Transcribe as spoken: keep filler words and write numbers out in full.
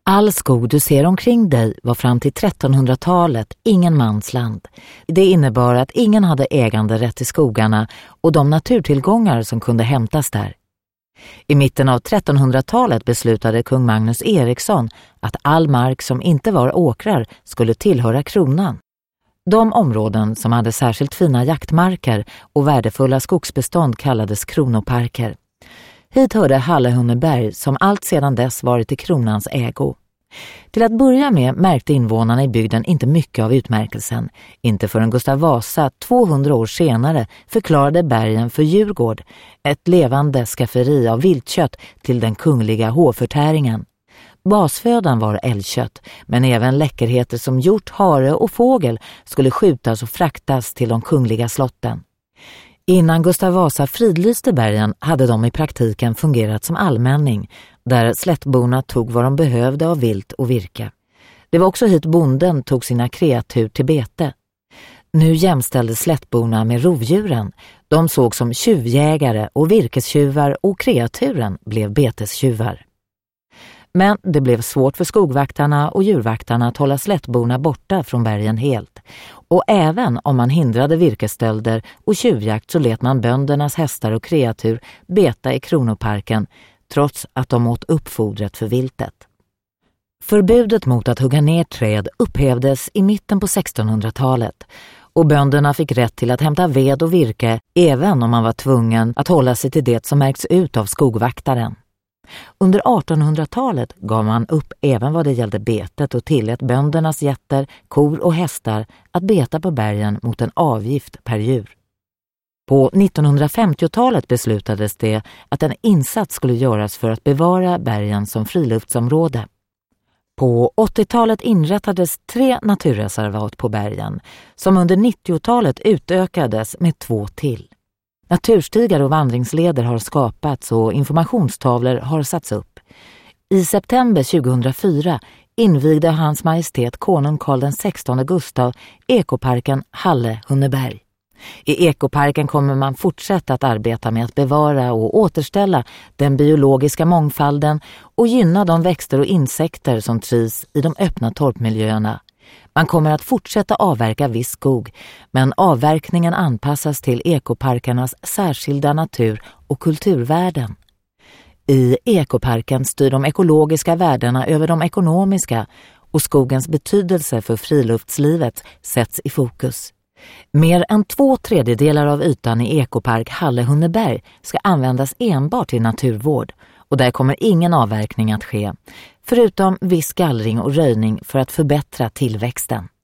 All skog du ser omkring dig var fram till trettonhundratalet ingen mansland. Det innebar att ingen hade äganderätt till skogarna och de naturtillgångar som kunde hämtas där. I mitten av trettonhundratalet beslutade kung Magnus Eriksson att all mark som inte var åkrar skulle tillhöra kronan. De områden som hade särskilt fina jaktmarker och värdefulla skogsbestånd kallades kronoparker. Hit hörde Hallehunneberg som allt sedan dess varit i kronans ägo. Till att börja med märkte invånarna i bygden inte mycket av utmärkelsen. Inte förrän Gustav Vasa tvåhundra år senare förklarade bergen för Djurgård, ett levande skafferi av viltkött till den kungliga hovförtäringen. Basfödan var älgkött, men även läckerheter som hjort, hare och fågel skulle skjutas och fraktas till de kungliga slotten. Innan Gustav Vasa fridlyste bergen hade de i praktiken fungerat som allmänning, där slättborna tog vad de behövde av vilt och virke. Det var också hit bonden tog sina kreatur till bete. Nu jämställdes slättborna med rovdjuren. De såg som tjuvjägare och virkestjuvar och kreaturen blev betestjuvar. Men det blev svårt för skogvaktarna och djurvaktarna att hålla slättborna borta från bergen helt. Och även om man hindrade virkestölder och tjuvjakt så let man böndernas hästar och kreatur beta i kronoparken trots att de åt uppfodret för viltet. Förbudet mot att hugga ner träd upphävdes i mitten på sextonhundratalet och bönderna fick rätt till att hämta ved och virke även om man var tvungen att hålla sig till det som märks ut av skogvaktaren. Under artonhundratalet gav man upp även vad det gällde betet och tillät böndernas getter, kor och hästar att beta på bergen mot en avgift per djur. På nittonhundrafemtiotalet beslutades det att en insats skulle göras för att bevara bergen som friluftsområde. På åttiotalet inrättades tre naturreservat på bergen som under nittiotalet utökades med två till. Naturstigar och vandringsleder har skapats och informationstavlor har satts upp. I september tjugohundrafyra invigde Hans Majestät konung Karl den sextonde Gustav ekoparken Hallehunneberg. I ekoparken kommer man fortsätta att arbeta med att bevara och återställa den biologiska mångfalden och gynna de växter och insekter som trivs i de öppna torpmiljöerna. Man kommer att fortsätta avverka viss skog, men avverkningen anpassas till ekoparkernas särskilda natur- och kulturvärden. I ekoparken styr de ekologiska värdena över de ekonomiska och skogens betydelse för friluftslivet sätts i fokus. Mer än två tredjedelar av ytan i ekopark Hallehunneberg ska användas enbart till naturvård och där kommer ingen avverkning att ske, förutom viss gallring och röjning för att förbättra tillväxten.